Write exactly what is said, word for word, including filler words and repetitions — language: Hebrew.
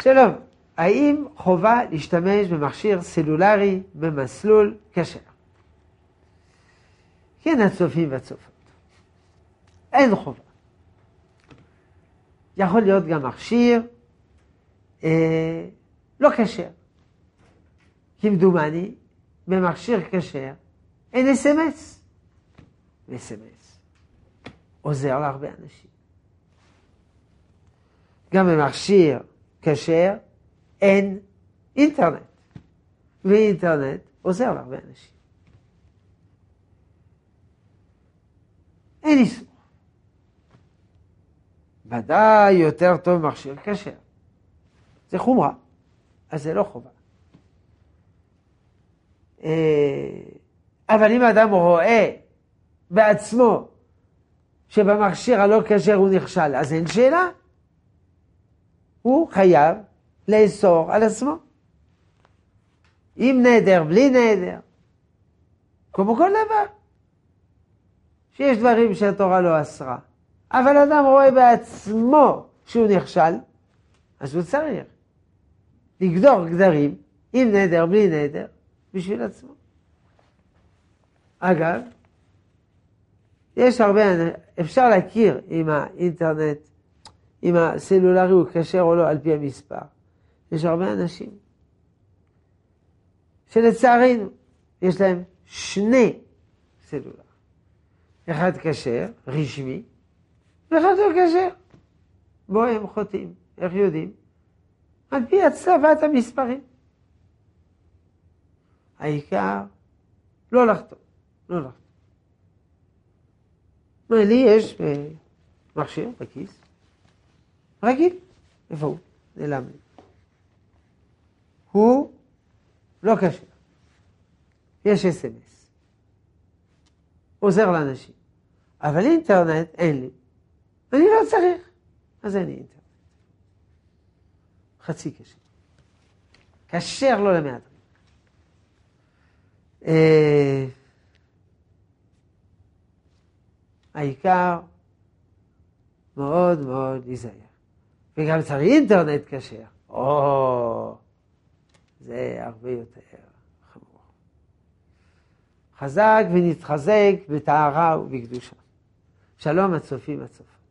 שלום, האם חובה להשתמש במכשיר סלולרי במסלול כשר? כן, הצופים והצופות. אין חובה. יכול להיות גם מכשיר אה, לא כשר. כמדומני, במכשיר כשר אין אס אם אס. אס אם אס עוזר להרבה אנשים. גם במכשיר כשר אין אינטרנט. ואינטרנט עוזר להרבה אנשים. אין איסור. ודאי יותר טוב מכשיר כשר. זה חומרה, אז זה לא חובה. אבל אם האדם רואה בעצמו שבמכשיר הלא כשר הוא נכשל, אז אין שאלה. הוא חייב לאסור על עצמו. עם נדר, בלי נדר. כמו כל דבר. שיש דברים שהתורה לא אסרה. אבל אדם רואה בעצמו שהוא נכשל, אז הוא צריך לגדור גדרים עם נדר, בלי נדר, בשביל עצמו. אגב, יש הרבה, אפשר להכיר עם האינטרנט, אם הסלולרי הוא כשר או לא על פי המספר. יש הרבה אנשים שלצערנו יש להם שני סלולר. אחד כשר, רשמי, ואחד לא כשר. בו הם חוטאים. איך יודעים? על פי הצבת המספרים. העיקר לא לחתום. לא לחתום. לי יש מכשיר בכיס. רגיל. איפה הוא? נעלם לי. הוא לא כשר. יש אס אם אס. עוזר לאנשים. אבל אינטרנט אין לי. אני לא צריך. אז אין לי אינטרנט. חצי כשר. כשר לא למעט. אה... העיקר מאוד מאוד להיזהר. וגם צריך אינטרנט כשר. או, זה הרבה יותר חמור. חזק ונתחזק בטהרה ובקדושה. שלום הצופים הצופות.